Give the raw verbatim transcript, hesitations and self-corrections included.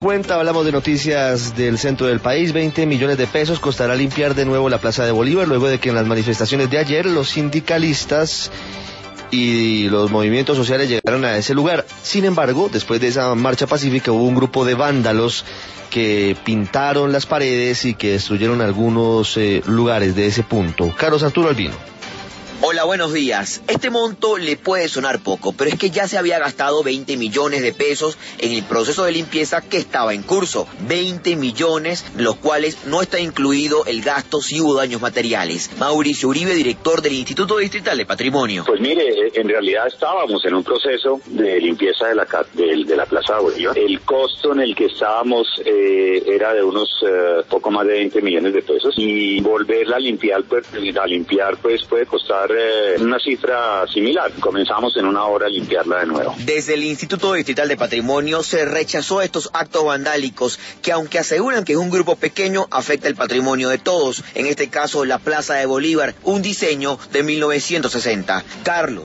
Cuenta, hablamos de noticias del centro del país. veinte millones de pesos costará limpiar de nuevo la Plaza de Bolívar, luego de que en las manifestaciones de ayer los sindicalistas y los movimientos sociales llegaron a ese lugar. Sin embargo, después de esa marcha pacífica hubo un grupo de vándalos que pintaron las paredes y que destruyeron algunos eh, lugares de ese punto. Carlos Arturo Albino. Hola, buenos días. Este monto le puede sonar poco, pero es que ya se había gastado veinte millones de pesos en el proceso de limpieza que estaba en curso. veinte millones, de los cuales no está incluido el gasto si hubo daños materiales. Mauricio Uribe, director del Instituto Distrital de Patrimonio. Pues mire, en realidad estábamos en un proceso de limpieza de la, de, de la Plaza de Bolívar. El costo en el que estábamos eh, era de unos eh, poco más de veinte millones de pesos, y volverla a limpiar, pues, a limpiar pues puede costar una cifra similar. Comenzamos en una hora a limpiarla de nuevo. Desde el Instituto Distrital de Patrimonio se rechazó estos actos vandálicos que, aunque aseguran que es un grupo pequeño, afecta el patrimonio de todos. En este caso, la Plaza de Bolívar, un diseño de mil novecientos sesenta. Carlos.